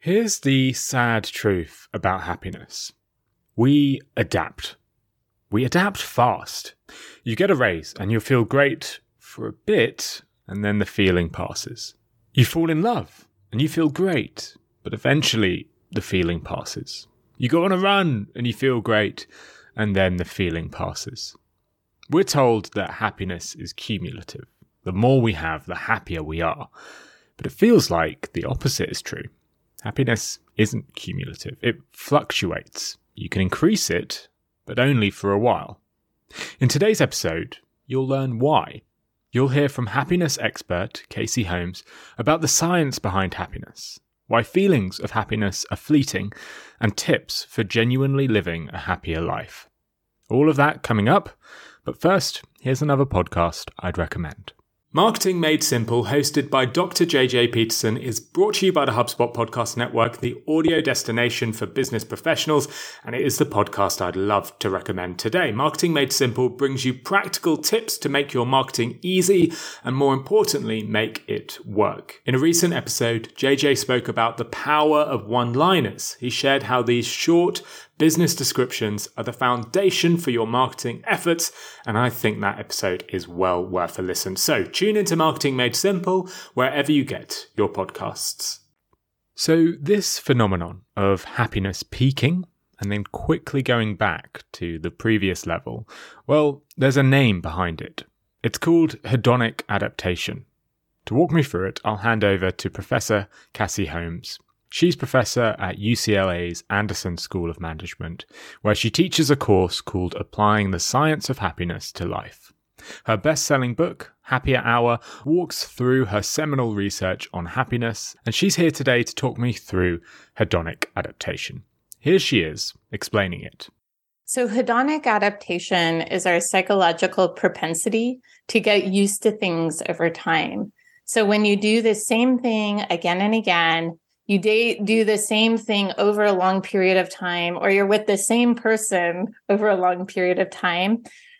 Here's the sad truth about happiness. We adapt. We adapt fast. You get a raise and you'll feel great for a bit, and then the feeling passes. You fall in love and you feel great, but eventually the feeling passes. You go on a run and you feel great, and then the feeling passes. We're told that happiness is cumulative. The more we have, the happier we are. But it feels like the opposite is true. Happiness isn't cumulative. It fluctuates. You can increase it, but only for a while. In today's episode, you'll learn why. You'll hear from happiness expert Casey Holmes about the science behind happiness, why feelings of happiness are fleeting, and tips for genuinely living a happier life. All of that coming up, but first, here's another podcast I'd recommend. Marketing Made Simple, hosted by Dr. JJ Peterson, is brought to you by the HubSpot Podcast Network, the audio destination for business professionals, and it is the podcast I'd love to recommend today. Marketing Made Simple brings you practical tips to make your marketing easy and, more importantly, make it work. In a recent episode, JJ spoke about the power of one-liners. He shared how these short business descriptions are the foundation for your marketing efforts, and I think that episode is well worth a listen. So tune into Marketing Made Simple wherever you get your podcasts. So this phenomenon of happiness peaking and then quickly going back to the previous level, well, there's a name behind it. It's called hedonic adaptation. To walk me through it, I'll hand over to Professor Casey Holmes. She's professor at UCLA's Anderson School of Management, where she teaches a course called Applying the Science of Happiness to Life. Her best-selling book, Happier Hour, walks through her seminal research on happiness, and she's here today to talk me through hedonic adaptation. Here she is, explaining it. So hedonic adaptation is our psychological propensity to get used to things over time. So when you do the same thing again and again, you do the same thing over a long period of time, or you're with the same person over a long period of time,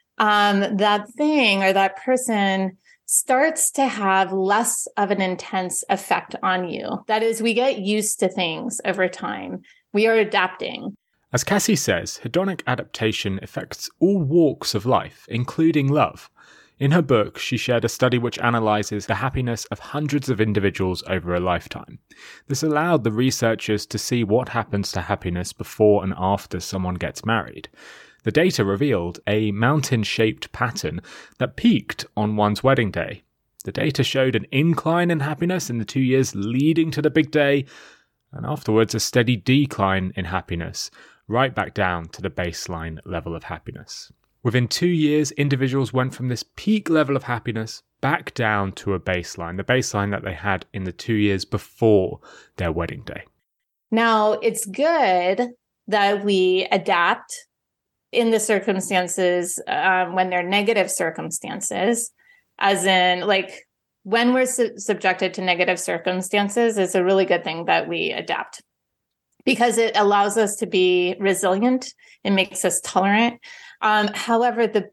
that thing or that person starts to have less of an intense effect on you. That is, we get used to things over time. We are adapting. As Cassie says, hedonic adaptation affects all walks of life, including love. In her book, she shared a study which analyzes the happiness of hundreds of individuals over a lifetime. This allowed the researchers to see what happens to happiness before and after someone gets married. The data revealed a mountain-shaped pattern that peaked on one's wedding day. The data showed an incline in happiness in the 2 years leading to the big day, and afterwards a steady decline in happiness, right back down to the baseline level of happiness. Within 2 years, individuals went from this peak level of happiness back down to a baseline, the baseline that they had in the 2 years before their wedding day. Now, it's good that we adapt in the circumstances when they're negative circumstances, as in, like, when we're subjected to negative circumstances, it's a really good thing that we adapt because it allows us to be resilient. It makes us tolerant. However, the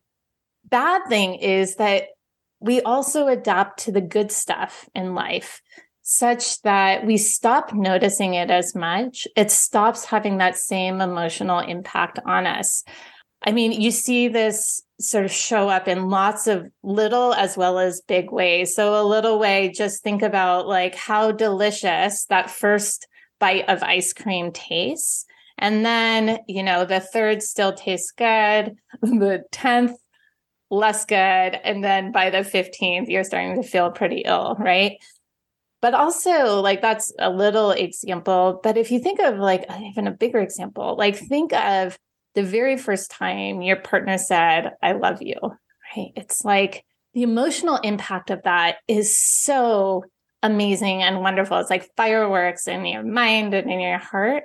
bad thing is that we also adapt to the good stuff in life such that we stop noticing it as much. It stops having that same emotional impact on us. I mean, you see this sort of show up in lots of little as well as big ways. So a little way, just think about like how delicious that first bite of ice cream tastes. And then, the third still tastes good, the 10th less good, and then by the 15th, you're starting to feel pretty ill, right? But also, like, that's a little example. But if you think of, like, even a bigger example, like, think of the very first time your partner said, "I love you," right? It's like the emotional impact of that is so amazing and wonderful. It's like fireworks in your mind and in your heart.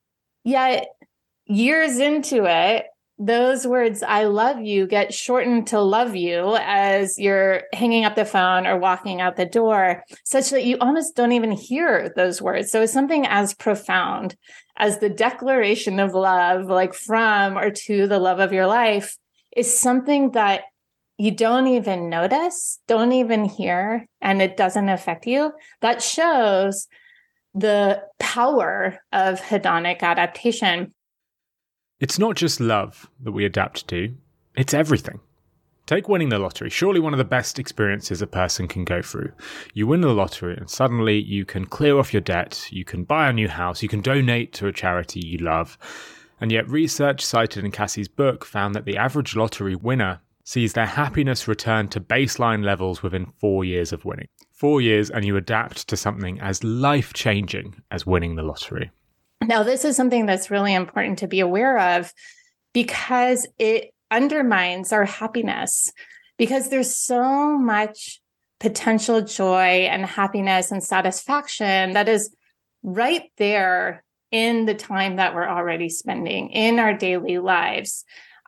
Yet years into it, those words, "I love you," get shortened to "love you" as you're hanging up the phone or walking out the door, such that you almost don't even hear those words. So it's something as profound as the declaration of love, like from or to the love of your life, is something that you don't even notice, don't even hear, and it doesn't affect you. That shows the power of hedonic adaptation. It's not just love that we adapt to, it's everything. Take winning the lottery, surely one of the best experiences a person can go through. You win the lottery and suddenly you can clear off your debt, you can buy a new house, you can donate to a charity you love. And yet research cited in Cassie's book found that the average lottery winner sees their happiness return to baseline levels within 4 years of winning. 4 years and you adapt to something as life-changing as winning the lottery. Now, this is something that's really important to be aware of because it undermines our happiness, because there's so much potential joy and happiness and satisfaction that is right there in the time that we're already spending in our daily lives,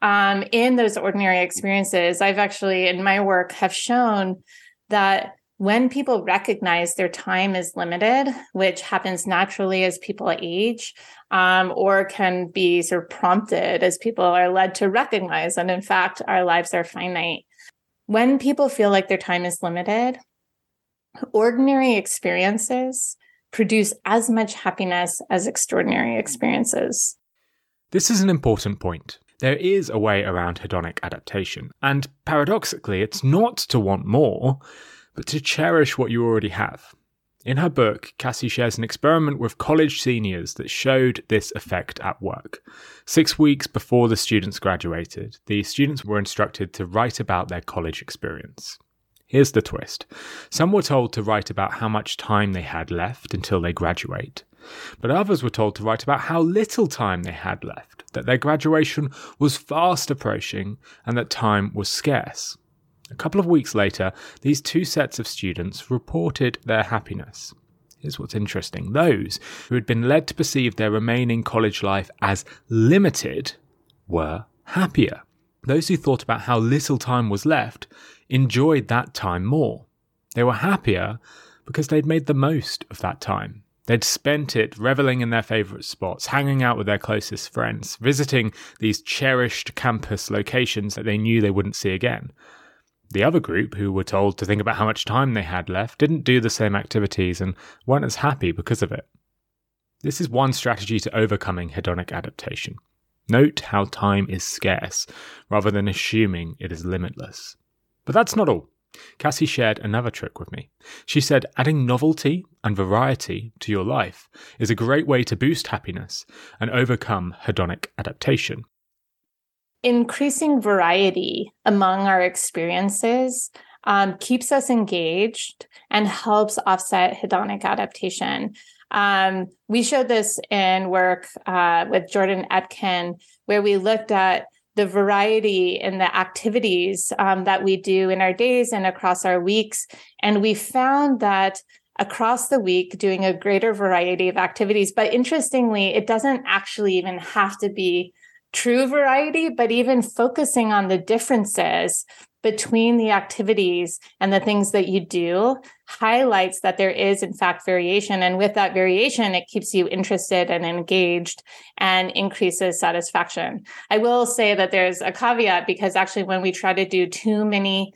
in those ordinary experiences. I've actually, in my work, have shown that when people recognize their time is limited, which happens naturally as people age, or can be sort of prompted as people are led to recognize, and in fact, our lives are finite. When people feel like their time is limited, ordinary experiences produce as much happiness as extraordinary experiences. This is an important point. There is a way around hedonic adaptation, and paradoxically, it's not to want more, but to cherish what you already have. In her book, Cassie shares an experiment with college seniors that showed this effect at work. 6 weeks before the students graduated, the students were instructed to write about their college experience. Here's the twist. Some were told to write about how much time they had left until they graduate, but others were told to write about how little time they had left, that their graduation was fast approaching and that time was scarce. A couple of weeks later, these two sets of students reported their happiness. Here's what's interesting. Those who had been led to perceive their remaining college life as limited were happier. Those who thought about how little time was left enjoyed that time more. They were happier because they'd made the most of that time. They'd spent it reveling in their favourite spots, hanging out with their closest friends, visiting these cherished campus locations that they knew they wouldn't see again. The other group, who were told to think about how much time they had left, didn't do the same activities and weren't as happy because of it. This is one strategy to overcoming hedonic adaptation. Note how time is scarce, rather than assuming it is limitless. But that's not all. Cassie shared another trick with me. She said adding novelty and variety to your life is a great way to boost happiness and overcome hedonic adaptation. Increasing variety among our experiences keeps us engaged and helps offset hedonic adaptation. We showed this in work with Jordan Etkin, where we looked at the variety in the activities that we do in our days and across our weeks. And we found that across the week, doing a greater variety of activities. But interestingly, it doesn't actually even have to be true variety, but even focusing on the differences between the activities and the things that you do highlights that there is, in fact, variation. And with that variation, it keeps you interested and engaged and increases satisfaction. I will say that there's a caveat, because actually when we try to do too many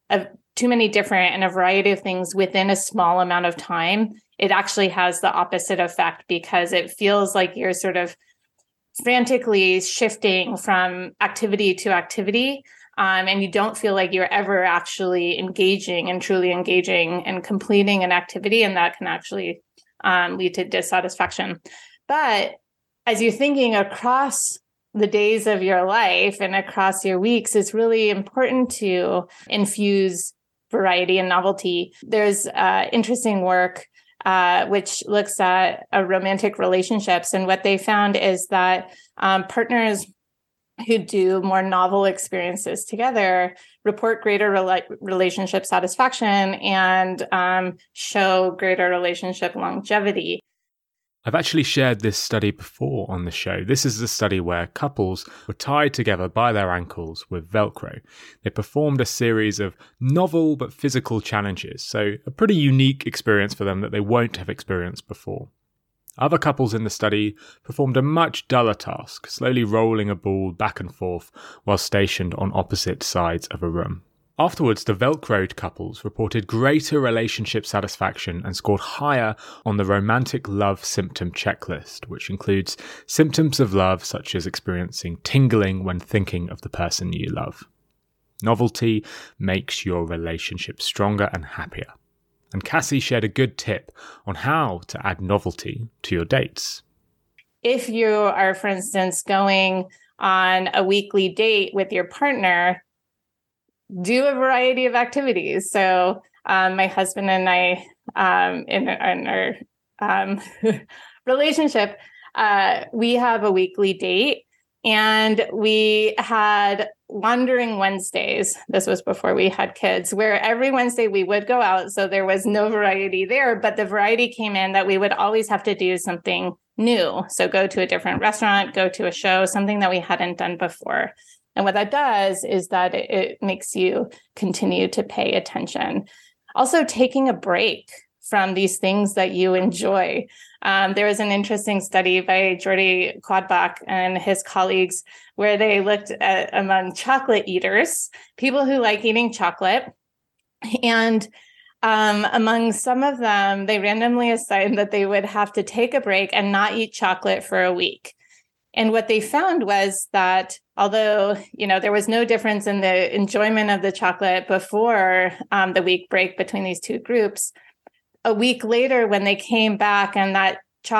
different and a variety of things within a small amount of time, it actually has the opposite effect, because it feels like you're sort of frantically shifting from activity to activity, and you don't feel like you're ever actually engaging and truly engaging and completing an activity, and that can actually lead to dissatisfaction. But as you're thinking across the days of your life and across your weeks, it's really important to infuse variety and novelty. There's interesting work which looks at romantic relationships. And what they found is that partners who do more novel experiences together report greater relationship satisfaction and show greater relationship longevity. I've actually shared this study before on the show. This is the study where couples were tied together by their ankles with Velcro. They performed a series of novel but physical challenges, so a pretty unique experience for them that they won't have experienced before. Other couples in the study performed a much duller task, slowly rolling a ball back and forth while stationed on opposite sides of a room. Afterwards, the Velcroed couples reported greater relationship satisfaction and scored higher on the romantic love symptom checklist, which includes symptoms of love such as experiencing tingling when thinking of the person you love. Novelty makes your relationship stronger and happier. And Cassie shared a good tip on how to add novelty to your dates. If you are, for instance, going on a weekly date with your partner, do a variety of activities. So my husband and I, in our relationship, we have a weekly date, and we had Wandering Wednesdays. This was before we had kids, where every Wednesday we would go out. So there was no variety there, but the variety came in that we would always have to do something new. So go to a different restaurant, go to a show, something that we hadn't done before. And what that does is that it makes you continue to pay attention. Also, taking a break from these things that you enjoy. There was an interesting study by Jordi Quadbach and his colleagues where they looked at among chocolate eaters, people who like eating chocolate. And among some of them, they randomly assigned that they would have to take a break and not eat chocolate for a week. And what they found was that although, there was no difference in the enjoyment of the chocolate before the week break between these two groups, a week later when they came back and that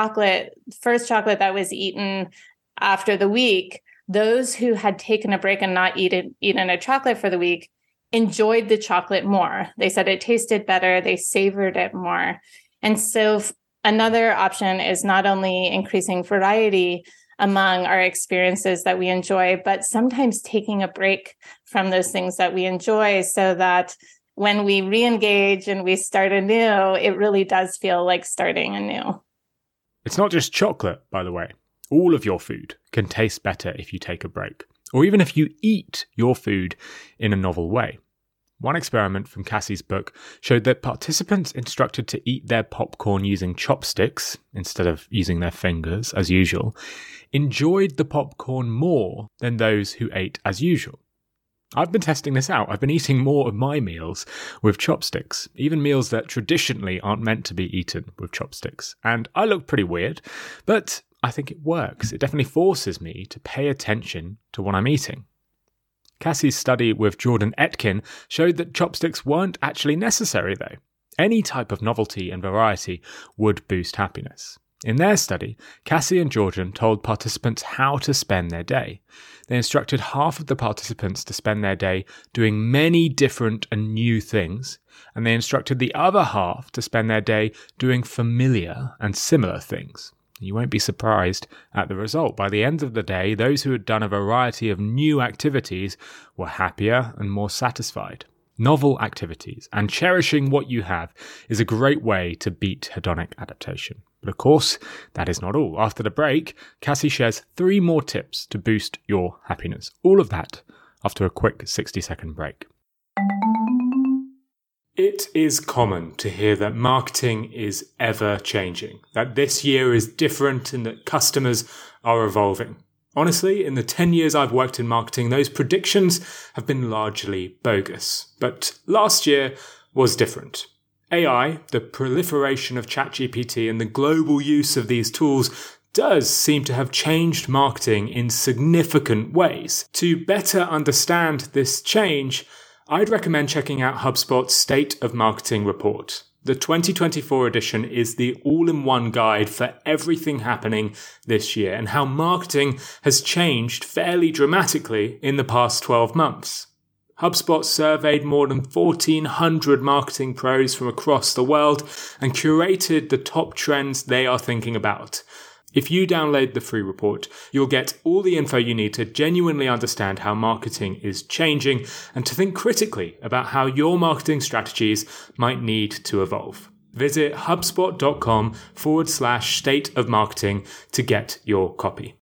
first chocolate that was eaten after the week, those who had taken a break and not eaten a chocolate for the week enjoyed the chocolate more. They said it tasted better, they savored it more. And so another option is not only increasing variety among our experiences that we enjoy, but sometimes taking a break from those things that we enjoy so that when we re-engage and we start anew, it really does feel like starting anew. It's not just chocolate, by the way. All of your food can taste better if you take a break, or even if you eat your food in a novel way. One experiment from Cassie's book showed that participants instructed to eat their popcorn using chopsticks instead of using their fingers as usual enjoyed the popcorn more than those who ate as usual. I've been testing this out. I've been eating more of my meals with chopsticks, even meals that traditionally aren't meant to be eaten with chopsticks. And I look pretty weird, but I think it works. It definitely forces me to pay attention to what I'm eating. Cassie's study with Jordan Etkin showed that chopsticks weren't actually necessary, though. Any type of novelty and variety would boost happiness. In their study, Cassie and Jordan told participants how to spend their day. They instructed half of the participants to spend their day doing many different and new things, and they instructed the other half to spend their day doing familiar and similar things. You won't be surprised at the result. By the end of the day, those who had done a variety of new activities were happier and more satisfied. Novel activities and cherishing what you have is a great way to beat hedonic adaptation. But of course, that is not all. After the break, Cassie shares 3 more tips to boost your happiness. All of that after a quick 60-second break. It is common to hear that marketing is ever changing, that this year is different and that customers are evolving. Honestly, in the 10 years I've worked in marketing, those predictions have been largely bogus. But last year was different. AI, the proliferation of ChatGPT and the global use of these tools does seem to have changed marketing in significant ways. To better understand this change, I'd recommend checking out HubSpot's State of Marketing report. The 2024 edition is the all-in-one guide for everything happening this year and how marketing has changed fairly dramatically in the past 12 months. HubSpot surveyed more than 1,400 marketing pros from across the world and curated the top trends they are thinking about. If you download the free report, you'll get all the info you need to genuinely understand how marketing is changing and to think critically about how your marketing strategies might need to evolve. Visit hubspot.com/state of marketing to get your copy.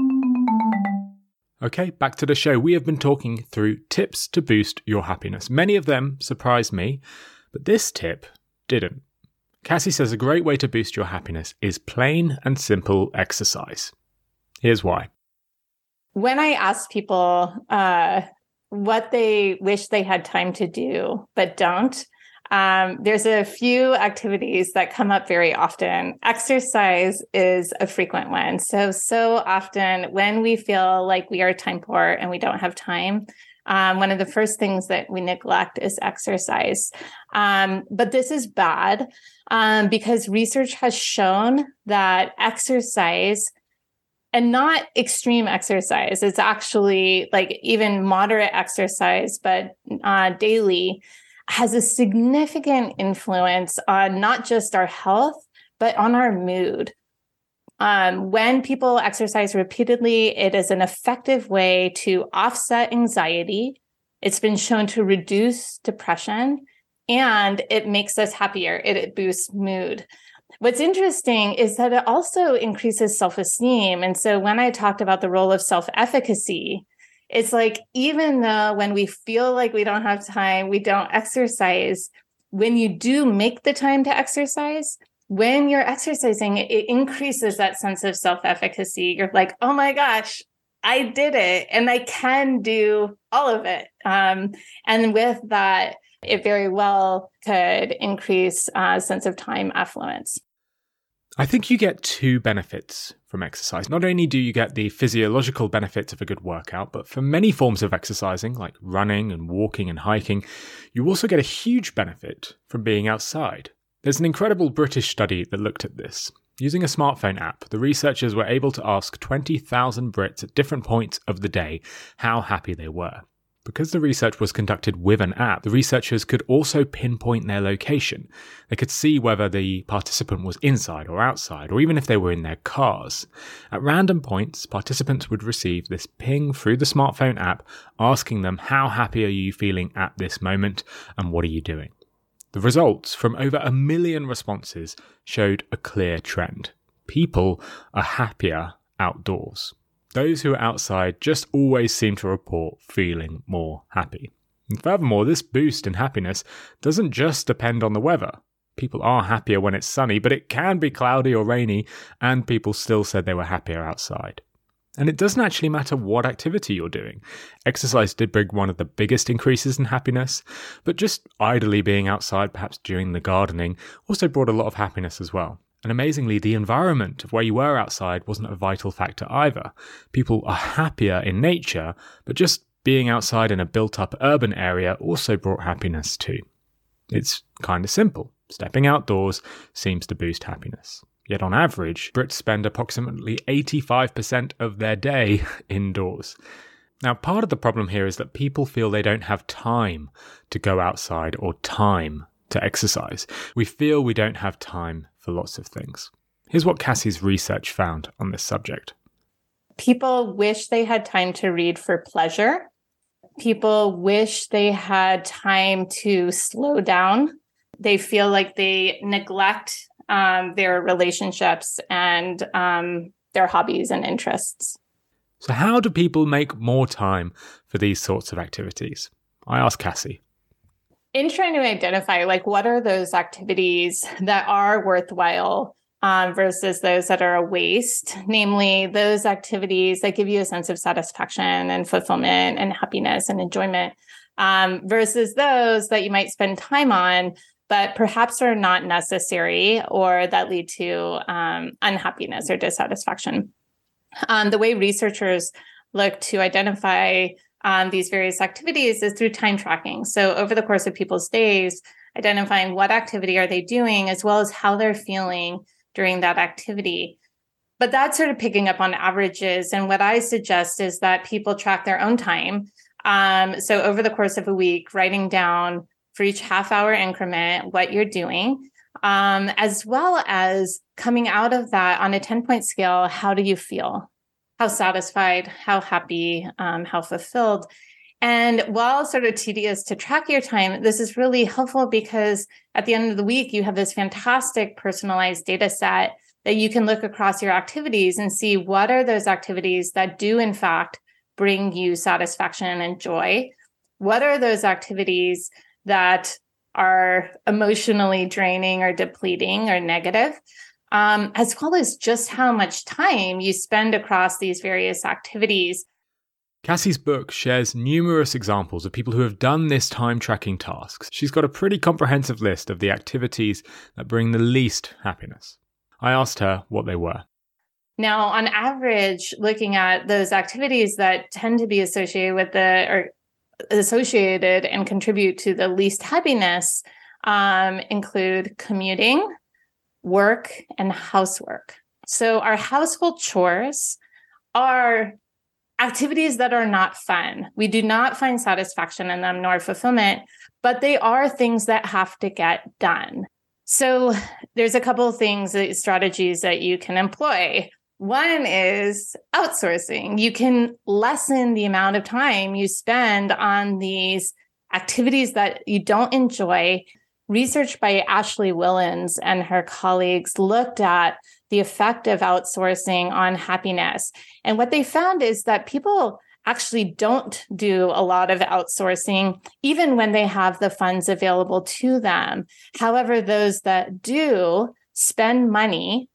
Okay, back to the show. We have been talking through tips to boost your happiness. Many of them surprised me, but this tip didn't. Cassie says a great way to boost your happiness is plain and simple exercise. Here's why. When I ask people what they wish they had time to do, but don't. There's a few activities that come up very often. Exercise is a frequent one. So often when we feel like we are time poor and we don't have time, one of the first things that we neglect is exercise. But this is bad because research has shown that exercise, and not extreme exercise, it's actually like even moderate exercise, but daily, has a significant influence on not just our health, but on our mood. When people exercise repeatedly, it is an effective way to offset anxiety. It's been shown to reduce depression, and it makes us happier. It boosts mood. What's interesting is that it also increases self-esteem. And so when I talked about the role of self-efficacy, it's like, even though when we feel like we don't have time, we don't exercise, when you do make the time to exercise, when you're exercising, it increases that sense of self-efficacy. You're like, oh my gosh, I did it and I can do all of it. And with that, it very well could increase a sense of time affluence. I think you get two benefits from exercise. Not only do you get the physiological benefits of a good workout, but for many forms of exercising, like running and walking and hiking, you also get a huge benefit from being outside. There's an incredible British study that looked at this. Using a smartphone app, the researchers were able to ask 20,000 Brits at different points of the day how happy they were. Because the research was conducted with an app, the researchers could also pinpoint their location. They could see whether the participant was inside or outside, or even if they were in their cars. At random points, participants would receive this ping through the smartphone app asking them, how happy are you feeling at this moment and what are you doing? The results from over 1 million responses showed a clear trend. People are happier outdoors. Those who are outside just always seem to report feeling more happy. And furthermore, this boost in happiness doesn't just depend on the weather. People are happier when it's sunny, but it can be cloudy or rainy, and people still said they were happier outside. And it doesn't actually matter what activity you're doing. Exercise did bring one of the biggest increases in happiness, but just idly being outside, perhaps during the gardening, also brought a lot of happiness as well. And amazingly, the environment of where you were outside wasn't a vital factor either. People are happier in nature, but just being outside in a built-up urban area also brought happiness too. It's kind of simple. Stepping outdoors seems to boost happiness. Yet on average, Brits spend approximately 85% of their day indoors. Now, part of the problem here is that people feel they don't have time to go outside or time to exercise. We feel we don't have time for lots of things. Here's what Cassie's research found on this subject. People wish they had time to read for pleasure. People wish they had time to slow down. They feel like they neglect their relationships and their hobbies and interests. So how do people make more time for these sorts of activities? I asked Cassie. In trying to identify, like, what are those activities that are worthwhile versus those that are a waste, namely those activities that give you a sense of satisfaction and fulfillment and happiness and enjoyment, versus those that you might spend time on, but perhaps are not necessary or that lead to unhappiness or dissatisfaction. The way researchers look to identify these various activities is through time tracking. So over the course of people's days, identifying what activity are they doing, as well as how they're feeling during that activity. But that's sort of picking up on averages. And what I suggest is that people track their own time. So over the course of a week, writing down for each half-hour increment what you're doing, as well as coming out of that on a 10-point scale, how do you feel? How satisfied, how happy, how fulfilled. And while sort of tedious to track your time, this is really helpful because at the end of the week, you have this fantastic personalized data set that you can look across your activities and see what are those activities that do, in fact, bring you satisfaction and joy. What are those activities that are emotionally draining or depleting or negative? As well as just how much time you spend across these various activities. Cassie's book shares numerous examples of people who have done this time tracking task. She's got a pretty comprehensive list of the activities that bring the least happiness. I asked her what they were. Now, on average, looking at those activities that tend to be associated and contribute to the least happiness include commuting, work, and housework. So our household chores are activities that are not fun. We do not find satisfaction in them nor fulfillment, but they are things that have to get done. So there's a couple of strategies that you can employ. One is outsourcing. You can lessen the amount of time you spend on these activities that you don't enjoy. Research by Ashley Willens and her colleagues looked at the effect of outsourcing on happiness. And what they found is that people actually don't do a lot of outsourcing, even when they have the funds available to them. However, those that do spend money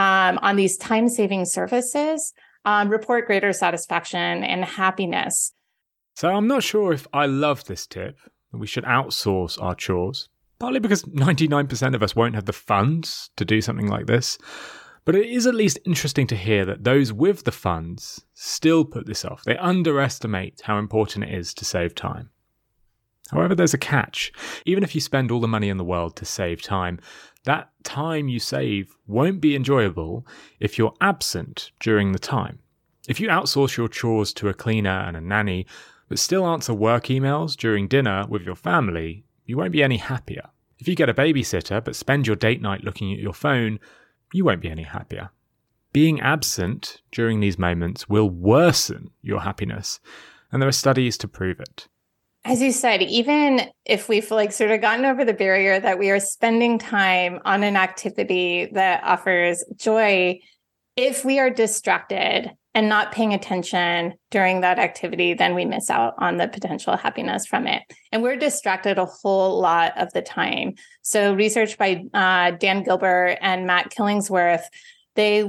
on these time-saving services report greater satisfaction and happiness. So I'm not sure if I love this tip, that we should outsource our chores, partly because 99% of us won't have the funds to do something like this. But it is at least interesting to hear that those with the funds still put this off. They underestimate how important it is to save time. However, there's a catch. Even if you spend all the money in the world to save time, that time you save won't be enjoyable if you're absent during the time. If you outsource your chores to a cleaner and a nanny, but still answer work emails during dinner with your family, you won't be any happier. If you get a babysitter but spend your date night looking at your phone, you won't be any happier. Being absent during these moments will worsen your happiness, and there are studies to prove it. As you said, even if we've sort of gotten over the barrier that we are spending time on an activity that offers joy, if we are distracted and not paying attention during that activity, then we miss out on the potential happiness from it. And we're distracted a whole lot of the time. So research by Dan Gilbert and Matt Killingsworth, they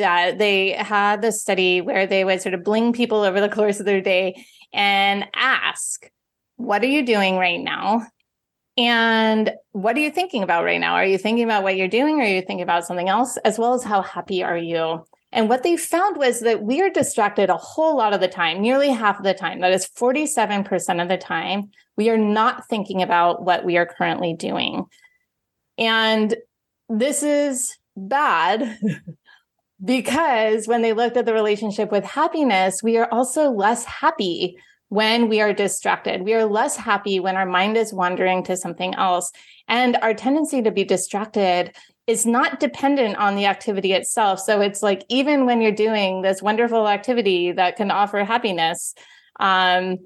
had this study where they would sort of bling people over the course of their day and ask, what are you doing right now? And what are you thinking about right now? Are you thinking about what you're doing? Or are you thinking about something else? As well as how happy are you? And what they found was that we are distracted a whole lot of the time, nearly half of the time. That is 47% of the time. We are not thinking about what we are currently doing. And this is bad because when they looked at the relationship with happiness, we are also less happy when we are distracted. We are less happy when our mind is wandering to something else. And our tendency to be distracted is not dependent on the activity itself. So it's even when you're doing this wonderful activity that can offer happiness, that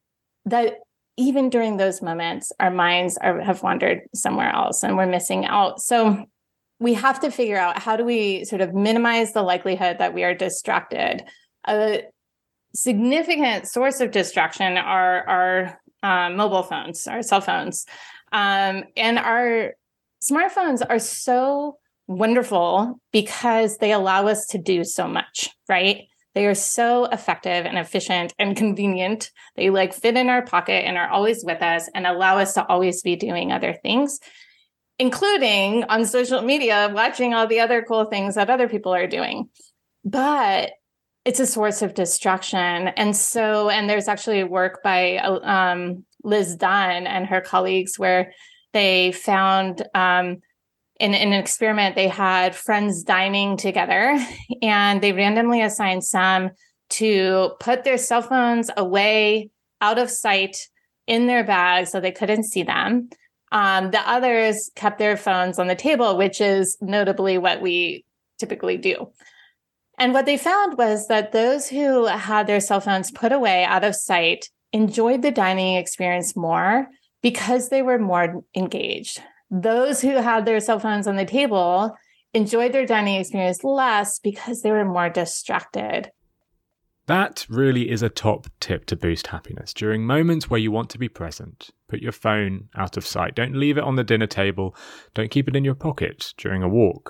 even during those moments, our minds have wandered somewhere else and we're missing out. So we have to figure out, how do we sort of minimize the likelihood that we are distracted? A significant source of distraction are our mobile phones, our cell phones, and our smartphones are so wonderful because they allow us to do so much, right? They are so effective and efficient and convenient. They fit in our pocket and are always with us and allow us to always be doing other things, including on social media, watching all the other cool things that other people are doing. But it's a source of distraction. And there's actually work by Liz Dunn and her colleagues where they found in an experiment, they had friends dining together and they randomly assigned some to put their cell phones away out of sight in their bags so they couldn't see them. The others kept their phones on the table, which is notably what we typically do. And what they found was that those who had their cell phones put away out of sight enjoyed the dining experience more because they were more engaged. Those who had their cell phones on the table enjoyed their dining experience less because they were more distracted. That really is a top tip to boost happiness. During moments where you want to be present, put your phone out of sight. Don't leave it on the dinner table. Don't keep it in your pocket during a walk.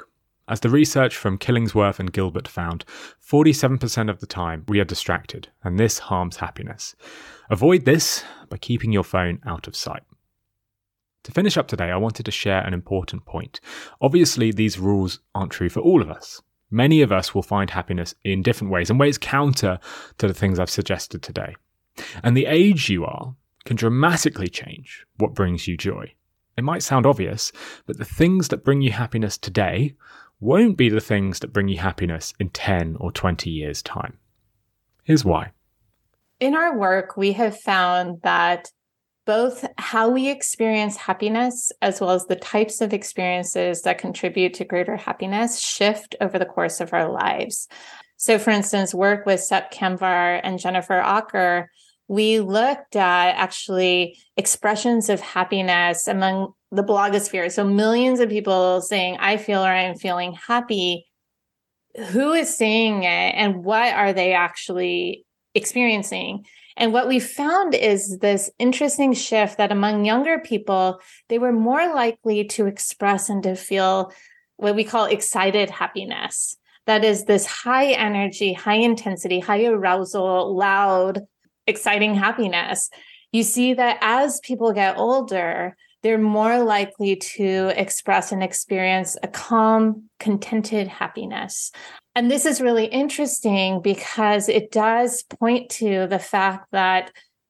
As the research from Killingsworth and Gilbert found, 47% of the time we are distracted, and this harms happiness. Avoid this by keeping your phone out of sight. To finish up today, I wanted to share an important point. Obviously, these rules aren't true for all of us. Many of us will find happiness in different ways, and ways counter to the things I've suggested today. And the age you are can dramatically change what brings you joy. It might sound obvious, but the things that bring you happiness today won't be the things that bring you happiness in 10 or 20 years' time. Here's why. In our work, we have found that both how we experience happiness as well as the types of experiences that contribute to greater happiness shift over the course of our lives. So, for instance, work with Sepp Kamvar and Jennifer Aaker, we looked at actually expressions of happiness among the blogosphere. So millions of people saying, I feel or I'm feeling happy. Who is saying it and what are they actually experiencing? And what we found is this interesting shift that among younger people, they were more likely to express and to feel what we call excited happiness. That is this high energy, high intensity, high arousal, loud, exciting happiness. You see that as people get older, they're more likely to express and experience a calm, contented happiness. And this is really interesting because it does point to the fact that,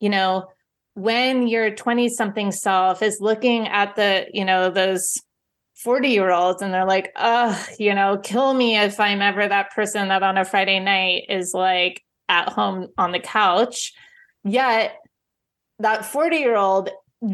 when your 20-something self is looking at those 40-year-olds and they're like, kill me if I'm ever that person that on a Friday night is like at home on the couch. Yet that 40-year-old,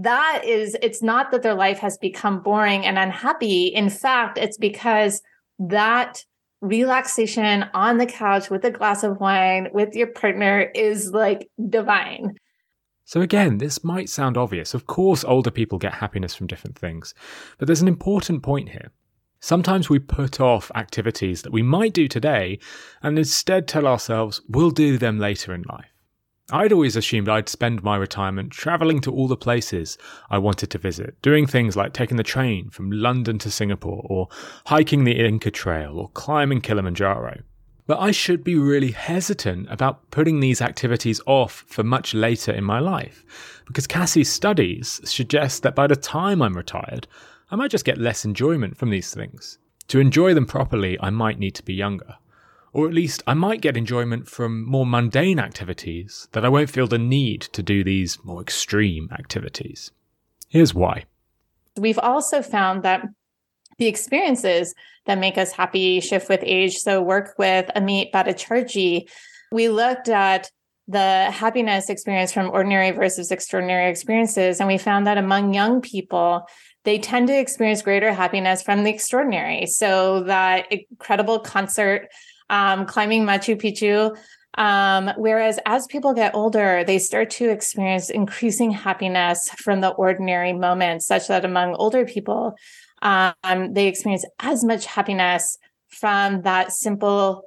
it's not that their life has become boring and unhappy. In fact, it's because that relaxation on the couch with a glass of wine with your partner is like divine. So again, this might sound obvious. Of course, older people get happiness from different things, but there's an important point here. Sometimes we put off activities that we might do today and instead tell ourselves we'll do them later in life. I'd always assumed I'd spend my retirement travelling to all the places I wanted to visit, doing things like taking the train from London to Singapore, or hiking the Inca Trail, or climbing Kilimanjaro. But I should be really hesitant about putting these activities off for much later in my life, because Cassie's studies suggest that by the time I'm retired, I might just get less enjoyment from these things. To enjoy them properly, I might need to be younger. Or at least I might get enjoyment from more mundane activities that I won't feel the need to do these more extreme activities. Here's why. We've also found that the experiences that make us happy shift with age. So work with Amit Bhattacharjee, we looked at the happiness experience from ordinary versus extraordinary experiences. And we found that among young people, they tend to experience greater happiness from the extraordinary. So that incredible concert, climbing Machu Picchu. Whereas as people get older, they start to experience increasing happiness from the ordinary moments, such that among older people, they experience as much happiness from that simple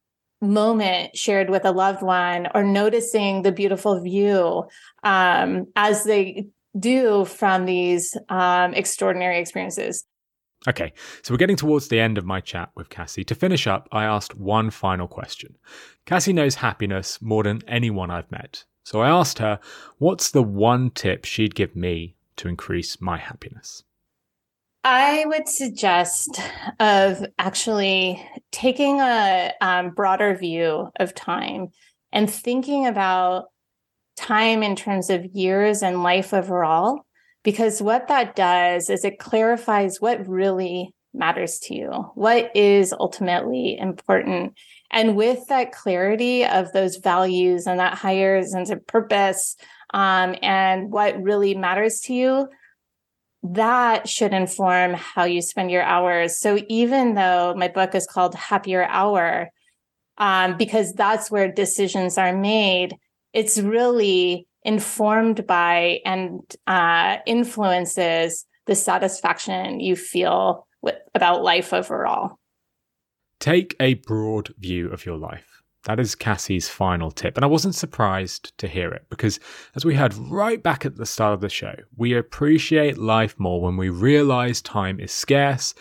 moment shared with a loved one or noticing the beautiful view as they do from these extraordinary experiences. Okay, so we're getting towards the end of my chat with Cassie. To finish up, I asked one final question. Cassie knows happiness more than anyone I've met. So I asked her, what's the one tip she'd give me to increase my happiness? I would suggest of actually taking a broader view of time and thinking about time in terms of years and life overall. Because what that does is it clarifies what really matters to you, what is ultimately important. And with that clarity of those values and that higher sense of purpose and what really matters to you, that should inform how you spend your hours. So even though my book is called Happier Hour, because that's where decisions are made, it's really informed by and influences the satisfaction you feel about life overall. Take a broad view of your life. That is Cassie's final tip. And I wasn't surprised to hear it because, as we heard right back at the start of the show, we appreciate life more when we realize time is scarce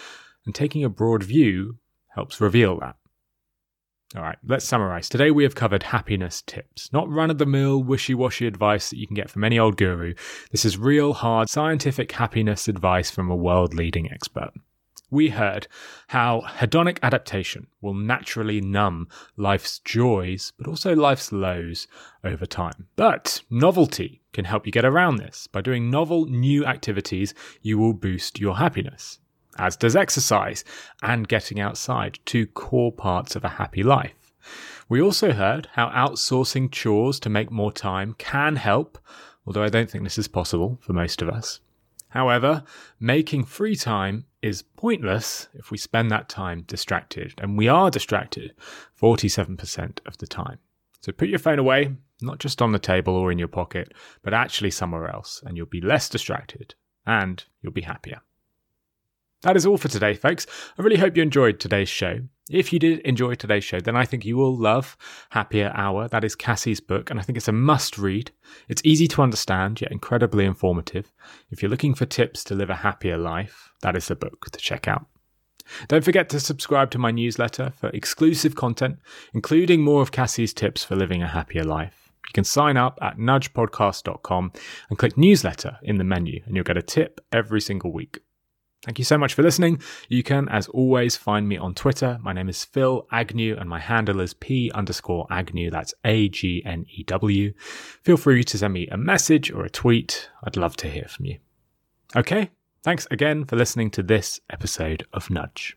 and taking a broad view helps reveal that. All right, let's summarize. Today we have covered happiness tips, not run-of-the-mill, wishy-washy advice that you can get from any old guru. This is real, hard, scientific happiness advice from a world-leading expert. We heard how hedonic adaptation will naturally numb life's joys, but also life's lows over time. But novelty can help you get around this. By doing novel, new activities, you will boost your happiness, as does exercise and getting outside, two core parts of a happy life. We also heard how outsourcing chores to make more time can help, although I don't think this is possible for most of us. However, making free time is pointless if we spend that time distracted, and we are distracted 47% of the time. So put your phone away, not just on the table or in your pocket, but actually somewhere else, and you'll be less distracted and you'll be happier. That is all for today, folks. I really hope you enjoyed today's show. If you did enjoy today's show, then I think you will love Happier Hour. That is Cassie's book, and I think it's a must-read. It's easy to understand, yet incredibly informative. If you're looking for tips to live a happier life, that is the book to check out. Don't forget to subscribe to my newsletter for exclusive content, including more of Cassie's tips for living a happier life. You can sign up at nudgepodcast.com and click newsletter in the menu, and you'll get a tip every single week. Thank you so much for listening. You can, as always, find me on Twitter. My name is Phil Agnew and my handle is P_Agnew. That's AGNEW. Feel free to send me a message or a tweet. I'd love to hear from you. Okay, thanks again for listening to this episode of Nudge.